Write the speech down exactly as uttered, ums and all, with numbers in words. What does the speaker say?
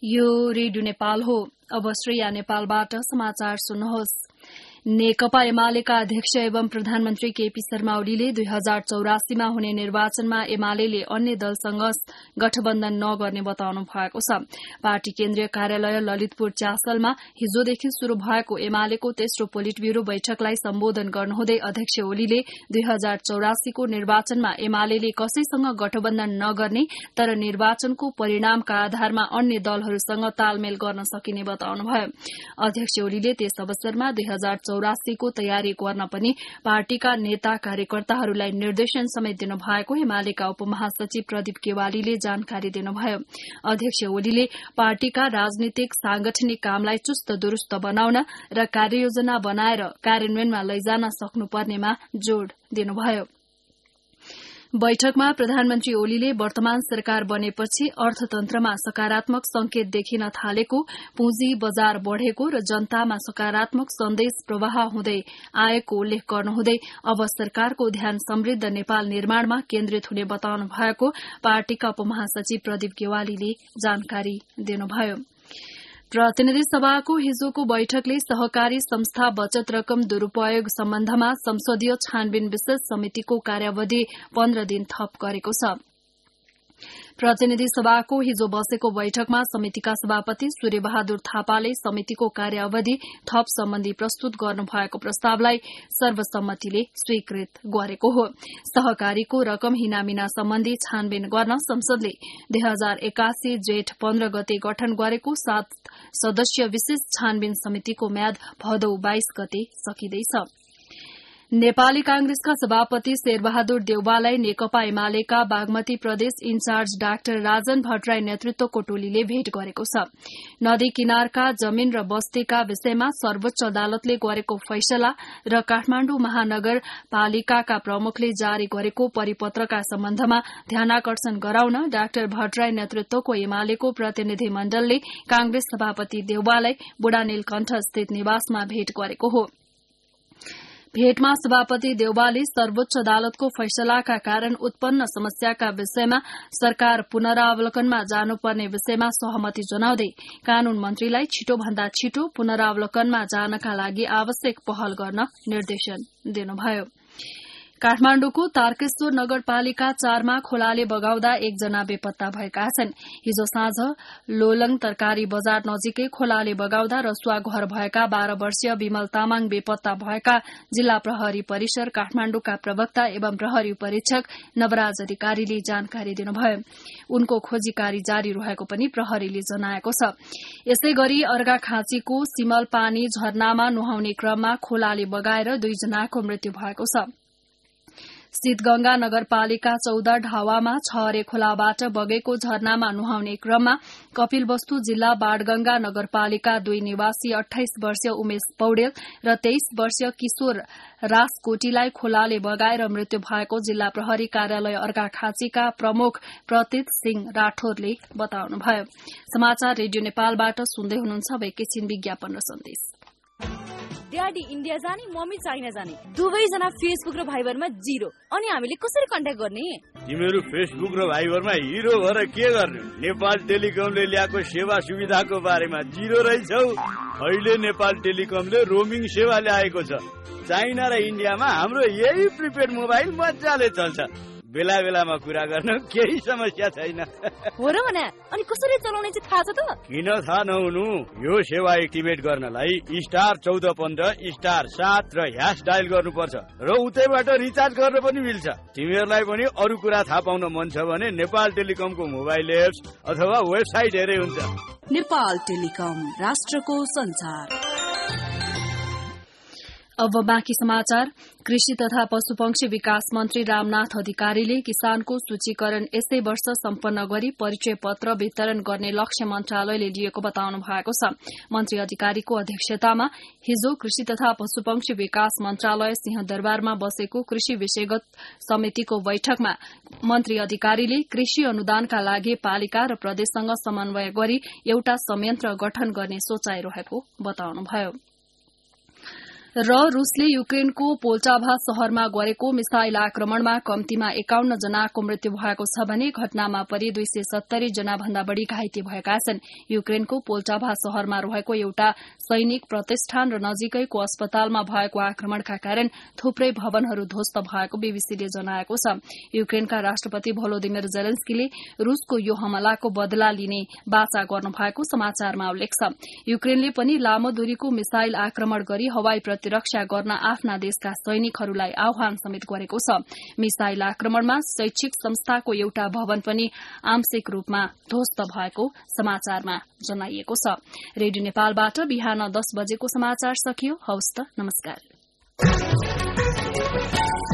यो रेडियो नेपाल हो। अब श्रेया नेपालबाट समाचार सुन्नुहोस्। नेकपा एमालेका अध्यक्ष एवं प्रधानमन्त्री केपी शर्मा ओलीले दुई हजार चौरासीमा हुने निर्वाचनमा एमाले अन्य दलसँग गठबन्धन नगर्ने बताउनु भएको छ। पार्टी केन्द्रीय कार्यालय ललितपुर च्यासलमा हिजोदेखि शुरू भएको एमालेको तेस्रो पोलिट ब्यूरो बैठकलाई सम्बोधन गर्नुहुँदै अध्यक्ष ओलीले दुई हजार चौरासीको निर्वाचनमा एमाले कसैसँग गठबन्धन नगर्ने तर निर्वाचनको परिणामका आधारमा अन्य दलहरूसँग तालमेल गर्न सकिने बताउनुभयो। अध्यक्ष ओलीले त्यस अवसरमा दुई हजार चौरासीको तयारी गर्न पनि पार्टीका नेता कार्यकर्ताहरूलाई निर्देशन समेत दिनुभएको एमालेका उपमहासचिव प्रदीप केवालीले जानकारी दिनुभयो। अध्यक्ष ओलीले पार्टीका राजनीतिक सांगठनिक कामलाई चुस्त दुरूस्त बनाउन र कार्ययोजना बनाएर कार्यान्वयनमा लैजान सक्नुपर्नेमा जोड़ दिनुभयो। बैठकमा प्रधानमन्त्री ओलीले वर्तमान सरकार बनेपछि अर्थतन्त्रमा सकारात्मक संकेत देखिन थालेको, पुँजी बजार बढ़ेको र जनतामा सकारात्मक सन्देश प्रवाह हुँदै आएको उल्लेख गर्नुहुँदै अब सरकारको ध्यान समृद्ध नेपाल निर्माणमा केन्द्रित हुने बताउनु भएको पार्टीका उपमहासचिव प्रदीप गेवालीले जानकारी दिनुभयो। प्रतिनिधि सभाको हिजोको बैठकले सहकारी संस्था बचत रकम दुरूपयोग सम्बन्धमा संसदीय छानबिन विशेष समितिको कार्यावधि पन्ध्र दिन थप गरेको छ। प्रतिनिधि सभाको हिजो बसेको बैठकमा समितिका सभापति सूर्यबहादुर थापाले समितिको कार्यावधि थप सम्बन्धी प्रस्तुत गर्नुभएको प्रस्तावलाई सर्वसम्मतिले स्वीकृत गरेको हो। सहकारीको रकम हिनामिना सम्बन्धी छानबिन गर्न संसदले दुई हजार एकासी जेठ पन्ध्र गते गठन गरेको सात सदस्यीय विशेष छानबिन समितिको म्याद भदौ बाइस गते सकिँदैछ। नेपाली कांग्रेसका सभापति शेरबहादुर देउवालाई नेकपा एमालेका बागमती प्रदेश इन्चार्ज डाक्टर राजन भट्टराई नेतृत्वको टोलीले भेट गरेको छ। नदी किनारका जमीन र बस्तीका विषयमा सर्वोच्च अदालतले गरेको फैसला र काठमाण्डु महानगरपालिकाका प्रमुखले जारी गरेको परिपत्रका सम्बन्धमा ध्यानाकर्षण गराउन डाक्टर भट्टराई नेतृत्वको एमालेको प्रतिनिधि मण्डलले कांग्रेस सभापति देउवालाई बुढानीलकण्ठ स्थित निवासमा भेट गरेको हो। भेटमा सभापति देउवाले सर्वोच्च अदालतको फैसलाका कारण उत्पन्न समस्याका विषयमा सरकार पुनरावलोकनमा जानुपर्ने विषयमा सहमति जनाउँदै कानून मन्त्रीलाई छिटोभन्दा छिटो पुनरावलोकनमा जानका लागि आवश्यक पहल गर्न निर्देशन दिनुभयो। काठमाण्डुको तारकेश्वर नगरपालिका चारमा खोलाले बगाउँदा एकजना बेपत्ता भएका छन्। हिजो साँझ लोलङ तरकारी बजार नजिकै खोलाले बगाउँदा रसुवा घर भएका बाह्र वर्षीय विमल तामाङ बेपत्ता भएका जिल्ला प्रहरी परिसर काठमाण्डुका प्रवक्ता एवं प्रहरी परीक्षक नवराज अधिकारीले जानकारी दिनुभयो। उनको खोजी कार्य जारी रहेको पनि प्रहरीले जनाएको छ। यसै गरी अर्घाखाँचीको सिमल पानी झरनामा नुहाउने क्रममा खोलाले बगाएर दुईजनाको मृत्यु भएको छ। शीतगंगा नगरपालिका चौध ढावामा छहरे खोलाबाट बगेको झरनामा नुहाउने क्रममा कपिलवस्तु जिल्ला बाणगंगा नगरपालिका दुई निवासी अठाइस वर्षीय उमेश पौडेल र तेइस वर्षीय किशोर रासकोटीलाई खोलाले बगाएर मृत्यु भएको जिल्ला प्रहरी कार्यालय अर्घाखाँचीका प्रमुख प्रतीत सिंह राठौरले बताउनुभयो। समाचार रेडियो नेपालबाट सुन्दै हुनुहुन्छ। अब एकैछिन विज्ञापन र सन्देश। ड्याडी इन्डिया जाने, मम्मी चाइना जाने, दुवैजना फेसबुक र भाइबरमा जिरो। अनि हामीले कसरी कन्ट्याक्ट गर्ने? तिमीहरू फेसबुक र भाइबरमा हिरो भएर के गर्ने? नेपाल टेलिकमले ल्याएको सेवा सुविधाको बारेमा जिरो रहेछौ। अहिले नेपाल टेलिकमले रोमिङ सेवा ल्याएको छ। चाइना र इन्डियामा हाम्रो यही प्रिपेड मोबाइल मजाले चल्छ। बेला बेलामा कुरा गर्न केही समस्या छैन। हो र भने अनि कसरी चलाउने चाहिँ थाहा छ त? किन थाहा नहुनु? यो सेवा एक्टिभेट गर्नलाई स्टार चौध पन्ध्र स्टार सात र ह्यास डायल गर्नुपर्छ र उतैबाट रिचार्ज गर्न पनि मिल्छ। तिमीहरूलाई पनि अरू कुरा थाहा पाउन मन छ भने नेपाल टेलिकमको मोबाइल एप्स अथवा वेबसाइट हेरे हुन्छ। नेपाल टेलिकम, राष्ट्रको संचार। अब बाँकी समाचार। कृषि तथा पशुपक्षी विकास मन्त्री रामनाथ अधिकारीले किसानको सूचीकरण यसै वर्ष सम्पन्न गरी परिचय पत्र वितरण गर्ने लक्ष्य मन्त्रालयले लिएको बताउनु भएको छ। मन्त्री अधिकारीको अध्यक्षतामा हिजो कृषि तथा पशुपक्षी विकास मन्त्रालय सिंहदरबारमा बसेको कृषि विषयगत समितिको बैठकमा मन्त्री अधिकारीले कृषि अनुदानका लागि पालिका र प्रदेशसँग समन्वय गरी एउटा संयन्त्र गठन गर्ने सोचाइ रहेको बताउनुभयो। र रूसले युक्रेनको पोल्टाभा शहरमा गरेको मिसाइल आक्रमणमा कम्तीमा एकाउन्न जनाको मृत्यु भएको छ भने घटनामा परि दुई सय सत्तरी जना भन्दा बढ़ी घाइते भएका छन्। युक्रेनको पोल्टाभा शहरमा रहेको एउटा सैनिक प्रतिष्ठान र नजिकैको अस्पतालमा भएको आक्रमणका कारण थुप्रै भवनहरू ध्वस्त भएको बीबीसीले जनाएको छ। युक्रेनका राष्ट्रपति भोलोदिमिर जेलेन्स्कीले रूसको यो हमलाको बदला लिने वाचा गर्नुभएको समाचारमा उल्लेख छ। युक्रेनले पनि लामो दूरीको मिसाइल आक्रमण गरी हवाई प्रतिरक्षा गर्न आफ्ना देशका सैनिकहरूलाई आह्वान समेत गरेको छ। मिसाइल आक्रमणमा शैक्षिक संस्थाको एउटा भवन पनि आंशिक रूपमा ध्वस्त भएको समाचारमा जनाइएको छ। रेडियो नेपालबाट बिहान दस बजेको समाचार सकियो। हवस् त, नमस्कार।